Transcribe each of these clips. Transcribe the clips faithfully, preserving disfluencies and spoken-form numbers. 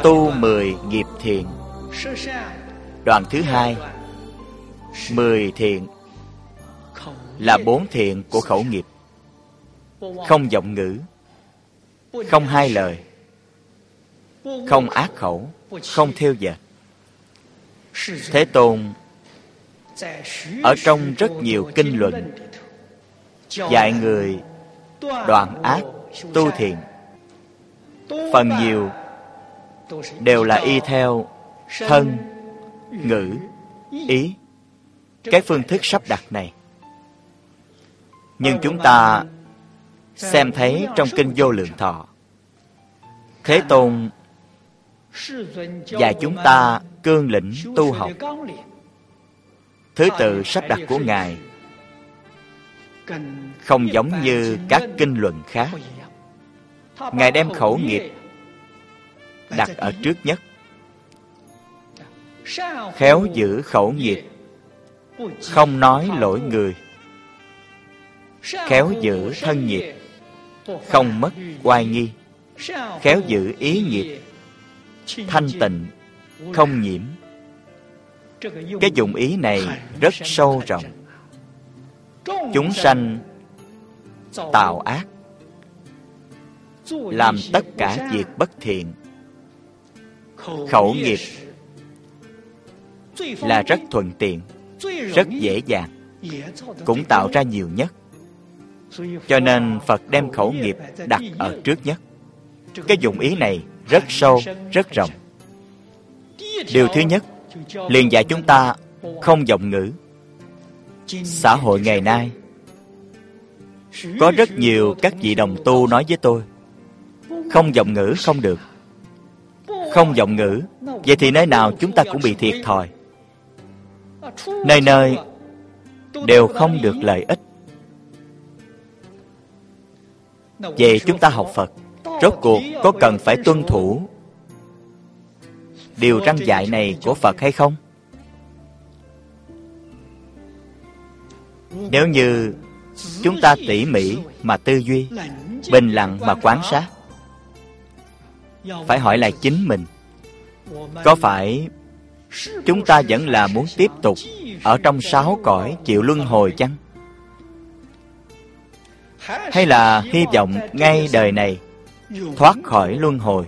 tu mười nghiệp thiện. Đoạn thứ hai, mười thiện là bốn thiện của khẩu nghiệp: không vọng ngữ, không hai lời, không ác khẩu, không thêu dệt. Thế Tôn ở trong rất nhiều kinh luận dạy người đoạn ác tu thiện. Phần nhiều đều là y theo thân, ngữ, ý, cái phương thức sắp đặt này. Nhưng chúng ta xem thấy trong kinh Vô Lượng Thọ, Thế Tôn dạy chúng ta cương lĩnh tu học. Thứ tự sắp đặt của Ngài không giống như các kinh luận khác. Ngài đem khẩu nghiệp đặt ở trước nhất. Khéo giữ khẩu nghiệp, không nói lỗi người. Khéo giữ thân nghiệp, không mất oai nghi. Khéo giữ ý nghiệp, thanh tịnh, không nhiễm. Cái dụng ý này rất sâu rộng. Chúng sanh tạo ác, làm tất cả việc bất thiện. Khẩu nghiệp là rất thuận tiện, rất dễ dàng, cũng tạo ra nhiều nhất. Cho nên Phật đem khẩu nghiệp đặt ở trước nhất. Cái dụng ý này rất sâu, rất rộng. Điều thứ nhất liền dạy chúng ta không vọng ngữ. Xã hội ngày nay có rất nhiều các vị đồng tu nói với tôi, không vọng ngữ không được. Không vọng ngữ, vậy thì nơi nào chúng ta cũng bị thiệt thòi. Nơi nơi đều không được lợi ích. Vậy chúng ta học Phật, rốt cuộc có cần phải tuân thủ điều răn dạy này của Phật hay không? Nếu như chúng ta tỉ mỉ mà tư duy, bình lặng mà quan sát, phải hỏi lại chính mình, có phải chúng ta vẫn là muốn tiếp tục ở trong sáu cõi chịu luân hồi chăng? Hay là hy vọng ngay đời này thoát khỏi luân hồi,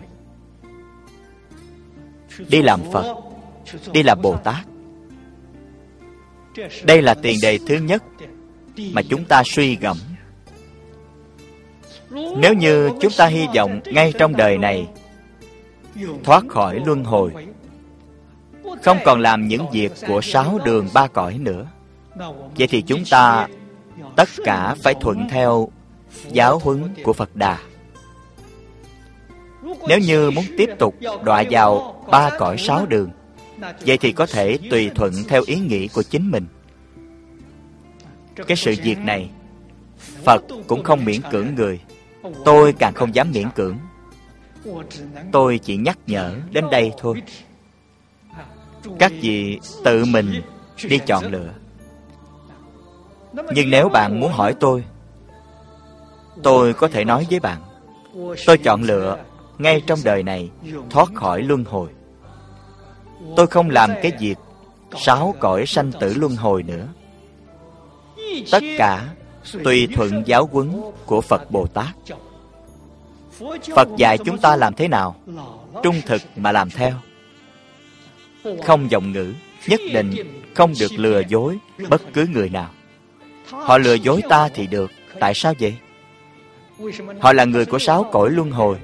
đi làm Phật, đi làm Bồ Tát? Đây là tiền đề thứ nhất mà chúng ta suy gẫm. Nếu như chúng ta hy vọng ngay trong đời này thoát khỏi luân hồi, không còn làm những việc của sáu đường ba cõi nữa, vậy thì chúng ta tất cả phải thuận theo giáo huấn của Phật Đà. Nếu như muốn tiếp tục đọa vào ba cõi sáu đường, vậy thì có thể tùy thuận theo ý nghĩ của chính mình. Cái sự việc này Phật cũng không miễn cưỡng người, tôi càng không dám miễn cưỡng. Tôi chỉ nhắc nhở đến đây thôi. Các vị tự mình đi chọn lựa. Nhưng nếu bạn muốn hỏi tôi, tôi có thể nói với bạn, tôi chọn lựa ngay trong đời này thoát khỏi luân hồi. Tôi không làm cái việc sáu cõi sanh tử luân hồi nữa. Tất cả tùy thuận giáo huấn của Phật Bồ Tát. Phật dạy chúng ta làm thế nào? Trung thực mà làm theo. Không vọng ngữ, nhất định không được lừa dối bất cứ người nào. Họ lừa dối ta thì được, tại sao vậy? Họ là người của sáu cõi luân hồi.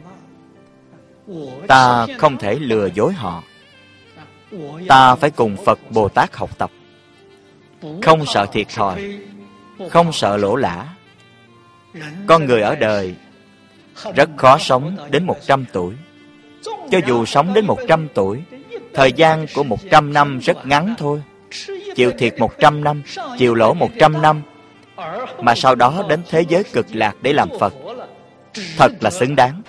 Ta không thể lừa dối họ. Ta phải cùng Phật Bồ Tát học tập, không sợ thiệt thòi, không sợ lỗ lã. Con người ở đời rất khó sống đến một trăm tuổi. Cho dù sống đến một trăm tuổi, thời gian của một trăm năm rất ngắn thôi. Chịu thiệt một trăm năm, chịu lỗ một trăm năm, mà sau đó đến thế giới cực lạc để làm Phật, thật là xứng đáng.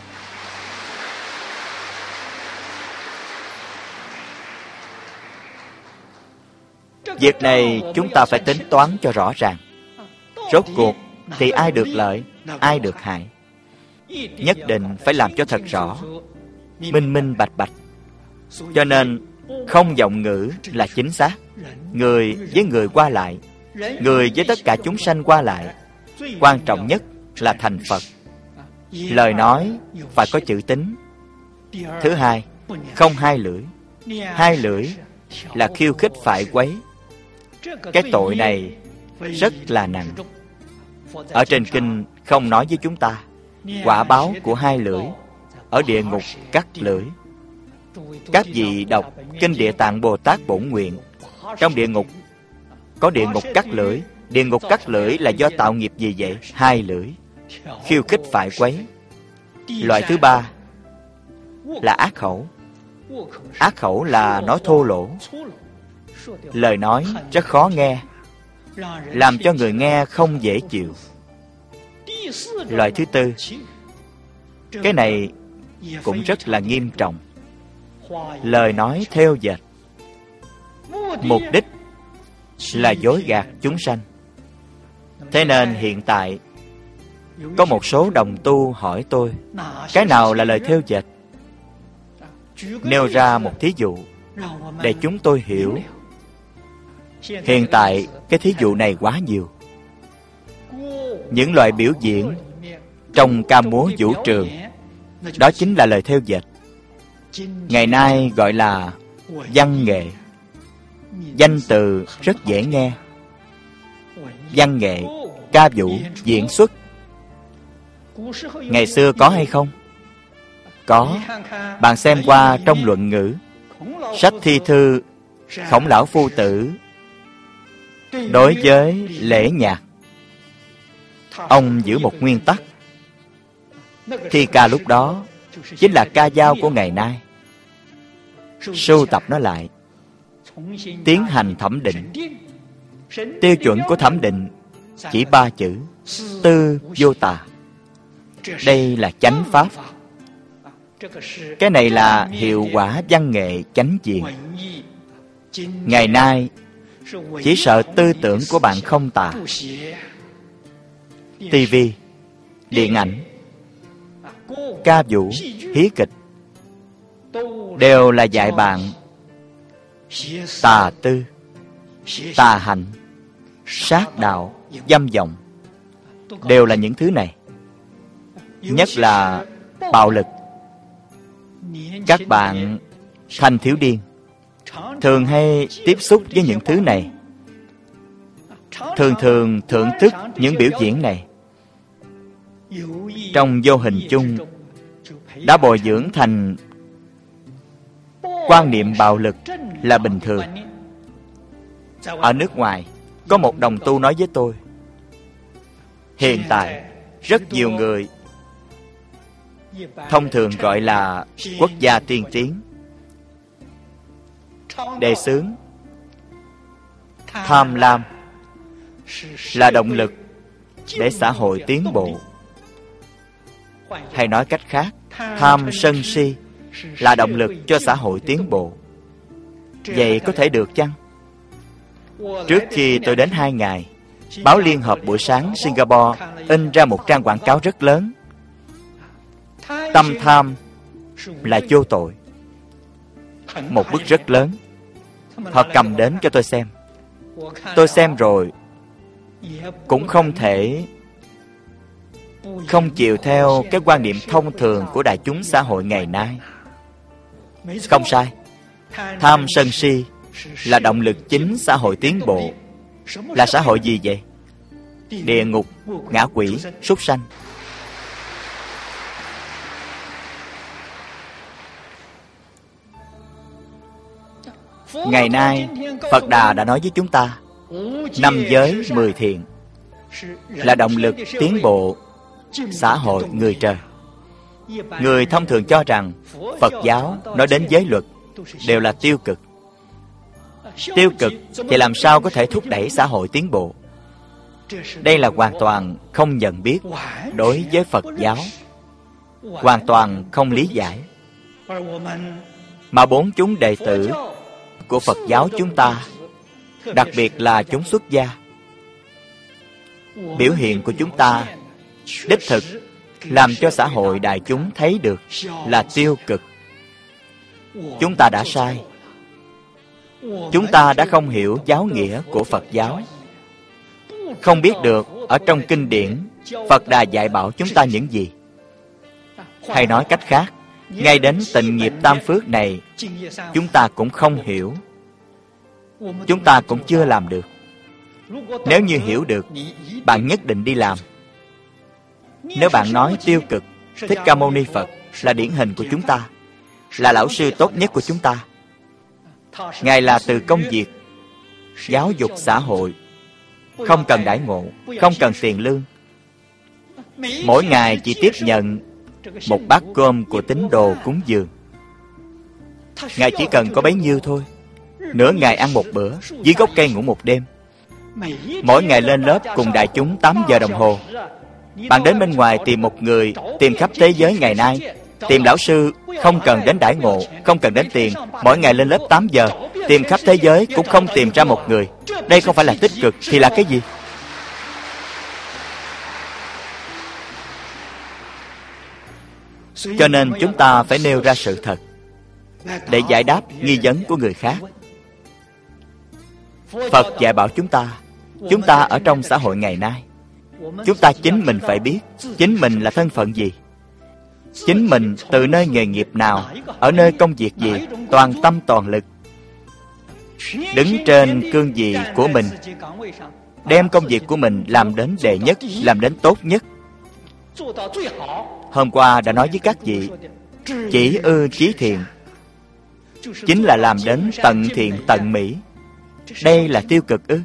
Việc này chúng ta phải tính toán cho rõ ràng. Rốt cuộc thì ai được lợi, ai được hại, nhất định phải làm cho thật rõ, minh minh bạch bạch. Cho nên không vọng ngữ là chính xác. Người với người qua lại, người với tất cả chúng sanh qua lại, quan trọng nhất là thành Phật. Lời nói phải có chữ tín. Thứ hai, không hai lưỡi. Hai lưỡi là khiêu khích phải quấy. Cái tội này rất là nặng. Ở trên kinh không nói với chúng ta quả báo của hai lưỡi. Ở địa ngục cắt lưỡi. Các vị đọc kinh Địa Tạng Bồ Tát Bổn Nguyện, trong địa ngục có địa ngục cắt lưỡi. Địa ngục cắt lưỡi là do tạo nghiệp gì vậy? Hai lưỡi, khiêu khích phải quấy. Loại thứ ba là ác khẩu. Ác khẩu là nói thô lỗ. Lời nói rất khó nghe, làm cho người nghe không dễ chịu. Loại thứ tư, cái này cũng rất là nghiêm trọng. Lời nói theo dệt, mục đích là dối gạt chúng sanh. Thế nên hiện tại có một số đồng tu hỏi tôi, cái nào là lời theo dệt? Nêu ra một thí dụ để chúng tôi hiểu. Hiện tại cái thí dụ này quá nhiều. Những loại biểu diễn trong ca múa vũ trường, đó chính là lời theo dệt. Ngày nay gọi là văn nghệ. Danh từ rất dễ nghe. Văn nghệ, ca vũ, diễn xuất. Ngày xưa có hay không? Có. Bạn xem qua trong luận ngữ, sách thi thư Khổng Lão Phu Tử đối với lễ nhạc, ông giữ một nguyên tắc. Thi ca lúc đó chính là ca dao của ngày nay. Sưu tập nó lại, tiến hành thẩm định. Tiêu chuẩn của thẩm định chỉ ba chữ: tư vô tà. Đây là chánh pháp. Cái này là hiệu quả văn nghệ chánh diện. Ngày nay chỉ sợ tư tưởng của bạn không tà. Tivi, điện ảnh, ca vũ, hí kịch đều là dạy bạn tà tư, tà hạnh, sát đạo, dâm vọng. Đều là những thứ này. Nhất là bạo lực. Các bạn thanh thiếu niên thường hay tiếp xúc với những thứ này, thường thường thưởng thức những biểu diễn này. Trong vô hình chung đã bồi dưỡng thành quan niệm bạo lực là bình thường. Ở nước ngoài có một đồng tu nói với tôi, hiện tại rất nhiều người thông thường gọi là quốc gia tiên tiến, đề xướng tham lam là động lực để xã hội tiến bộ. Hay nói cách khác, tham sân si là động lực cho xã hội tiến bộ. Vậy có thể được chăng? Trước khi tôi đến hai ngày, báo Liên Hợp buổi sáng Singapore in ra một trang quảng cáo rất lớn. Tâm tham là vô tội. Một bức rất lớn. Họ cầm đến cho tôi xem. Tôi xem rồi cũng không thể không chịu theo cái quan niệm thông thường của đại chúng xã hội ngày nay. Không sai. Tham sân si là động lực chính xã hội tiến bộ. Là xã hội gì vậy? Địa ngục, ngạ quỷ, súc sanh. Ngày nay Phật Đà đã nói với chúng ta, năm giới mười thiện là động lực tiến bộ xã hội người trời. Người thông thường cho rằng Phật giáo nói đến giới luật đều là tiêu cực. Tiêu cực thì làm sao có thể thúc đẩy xã hội tiến bộ? Đây là hoàn toàn không nhận biết đối với Phật giáo, hoàn toàn không lý giải. Mà bốn chúng đệ tử của Phật giáo chúng ta, đặc biệt là chúng xuất gia, biểu hiện của chúng ta đích thực làm cho xã hội đại chúng thấy được là tiêu cực. chúng ta đã sai. Chúng ta đã không hiểu giáo nghĩa của Phật giáo, không biết được ở trong kinh điển Phật Đà dạy bảo chúng ta những gì. Hay nói cách khác, ngay đến tịnh nghiệp tam phước này chúng ta cũng không hiểu, chúng ta cũng chưa làm được. Nếu như hiểu được, bạn nhất định đi làm. Nếu bạn nói tiêu cực, Thích Ca Mâu Ni Phật là điển hình của chúng ta, là lão sư tốt nhất của chúng ta. Ngài là từ công việc giáo dục xã hội, không cần đãi ngộ, không cần tiền lương. Mỗi ngày chỉ tiếp nhận một bát cơm của tín đồ cúng dường. Ngài chỉ cần có bấy nhiêu thôi. Nửa ngày ăn một bữa, dưới gốc cây ngủ một đêm. Mỗi ngày lên lớp cùng đại chúng tám giờ đồng hồ. Bạn đến bên ngoài tìm một người, tìm khắp thế giới ngày nay. Tìm lão sư không cần đến đãi ngộ, không cần đến tiền. Mỗi ngày lên lớp tám giờ, tìm khắp thế giới cũng không tìm ra một người. Đây không phải là tích cực thì là cái gì? Cho nên chúng ta phải nêu ra sự thật để giải đáp nghi vấn của người khác. Phật dạy bảo chúng ta, chúng ta ở trong xã hội ngày nay, chúng ta chính mình phải biết chính mình là thân phận gì, chính mình từ nơi nghề nghiệp nào, ở nơi công việc gì, toàn tâm toàn lực đứng trên cương vị của mình, đem công việc của mình làm đến đệ nhất, làm đến tốt nhất. Hôm qua đã nói với các vị, chỉ ư chí thiện chính là làm đến tận thiện tận mỹ. Đây là tiêu cực ư?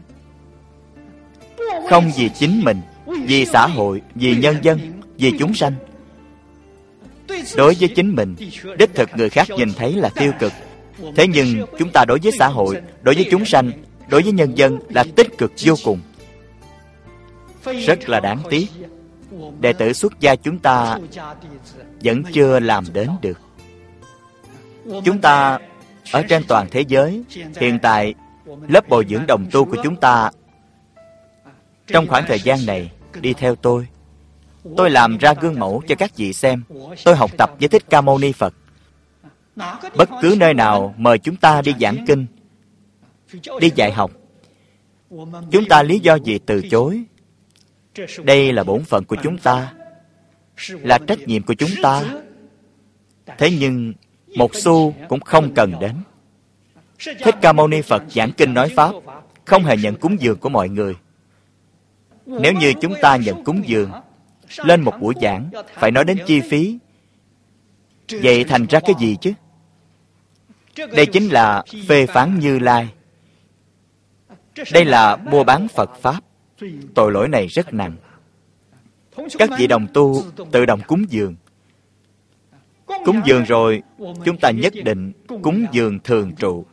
Không vì chính mình, vì xã hội, vì nhân dân, vì chúng sanh. Đối với chính mình, đích thực người khác nhìn thấy là tiêu cực. Thế nhưng chúng ta đối với xã hội, đối với chúng sanh, đối với nhân dân là tích cực vô cùng. Rất là đáng tiếc, đệ tử xuất gia chúng ta vẫn chưa làm đến được. Chúng ta ở trên toàn thế giới, hiện tại lớp bồi dưỡng đồng tu của chúng ta trong khoảng thời gian này đi theo tôi. Tôi làm ra gương mẫu cho các vị xem. Tôi học tập với Thích Ca Mâu Ni Phật. Bất cứ nơi nào mời chúng ta đi giảng kinh, đi dạy học, chúng ta lý do gì từ chối? Đây là bổn phận của chúng ta, là trách nhiệm của chúng ta. Thế nhưng một xu cũng không cần đến. Thích Ca Mâu Ni Phật giảng kinh nói pháp, không hề nhận cúng dường của mọi người. Nếu như chúng ta nhận cúng dường, lên một buổi giảng phải nói đến chi phí, vậy thành ra cái gì chứ? Đây chính là phê phán Như Lai. Đây là mua bán Phật Pháp. Tội lỗi này rất nặng. Các vị đồng tu tự động cúng dường. Cúng dường rồi, chúng ta nhất định cúng dường thường trụ.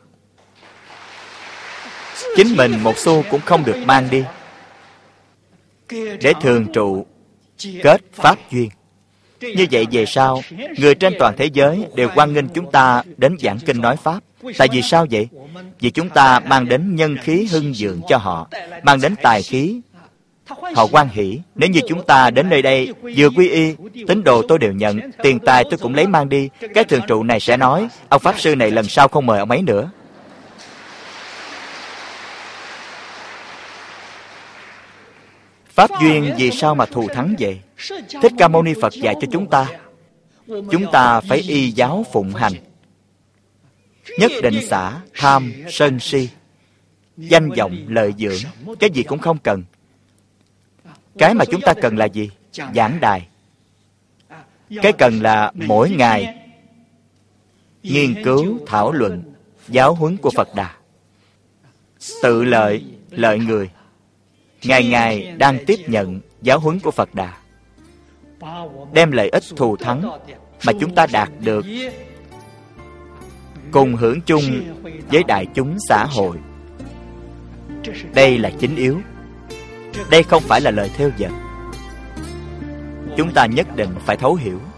Chính mình một xu cũng không được mang đi, để thường trụ kết pháp duyên. Như vậy về sau, người trên toàn thế giới đều hoan nghênh chúng ta đến giảng kinh nói pháp. Tại vì sao vậy? Vì chúng ta mang đến nhân khí hưng vượng cho họ, mang đến tài khí. Họ hoan hỷ. Nếu như chúng ta đến nơi đây vừa quy y, tín đồ tôi đều nhận, tiền tài tôi cũng lấy mang đi, cái thường trụ này sẽ nói, ông Pháp Sư này lần sau không mời ông ấy nữa. Pháp duyên vì sao mà thù thắng vậy? Thích Ca Mâu Ni Phật dạy cho chúng ta, chúng ta phải y giáo phụng hành, nhất định xả tham sân si, danh vọng lợi dưỡng, cái gì cũng không cần. Cái mà chúng ta cần là gì? Giảng đài. Cái cần là mỗi ngày nghiên cứu, thảo luận giáo huấn của Phật Đà, tự lợi, lợi người. Ngày ngày đang tiếp nhận giáo huấn của Phật Đà, đem lợi ích thù thắng mà chúng ta đạt được cùng hưởng chung với đại chúng xã hội. Đây là chính yếu. Đây không phải là lời theo dệt. Chúng ta nhất định phải thấu hiểu.